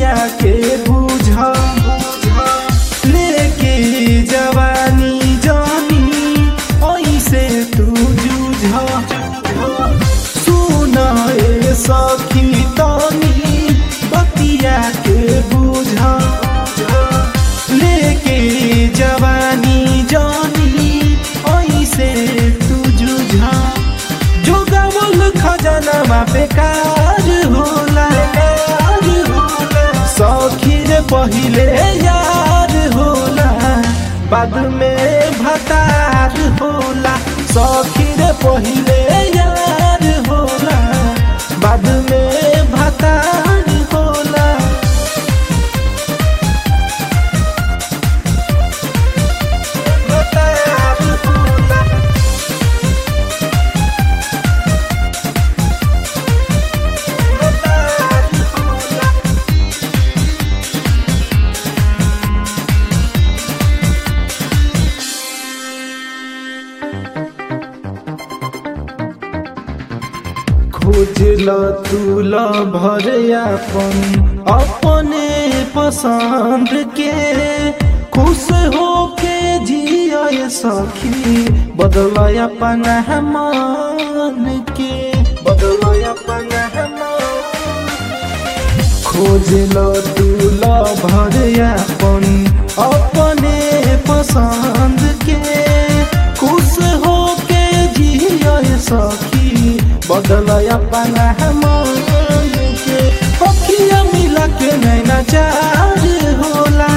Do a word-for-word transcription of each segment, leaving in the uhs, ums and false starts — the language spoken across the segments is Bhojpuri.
बतिया के बुझा लेके जवानी जानी ऐसे तू जूझा सुना ए सखी तानी बतिया के बुझा लेके जवानी जानी ऐसे तू जूझा जो गावल खजाना बेकार होला सखी रे पहिले यार होला बाद में भतार होला सखी रे पहिले यार होला बाद में भतार होला भतार होला खोजल तू भर अपन अपने पसंद के खुश हो के जिया सखी बदल अपन मन के बदल अपन खोजल तू भर अपन अपने पसंद के खुश हो के जिया सखी बदल अपन मन के अखिया मिला के नैना चार होला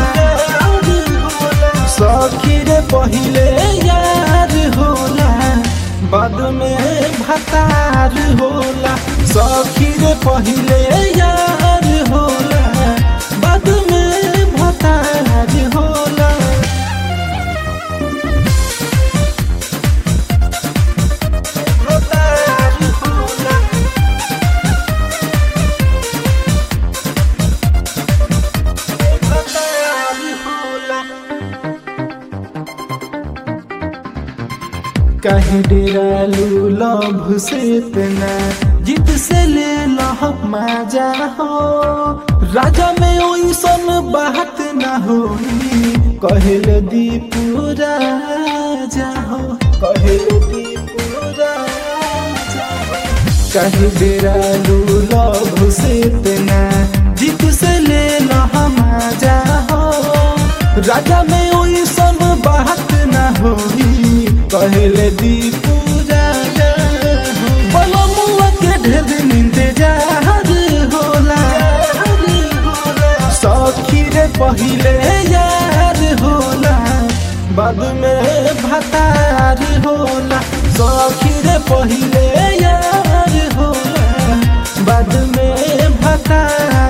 सखी रे पहिले यार होला बाद में भतार होला सखी रे पहिले यार होला बाद में भतार होला कहीं डेरालू लभ से इतना जिद से ले लह मजा हो राजा में ओइसन बात ना होई कहल दीपू राजा हो कहल दीपू राजा कहीं डेरालू लभ से इतना जिद से ले लह मजा हो राजा में ओइसन बात ना होई कहले दीपू राजा बलमुआ के ढेर इंतजार होला सखी रे पहिले यार होला बाद में भतार होला सखी रे पहिले यार होला बाद में भतार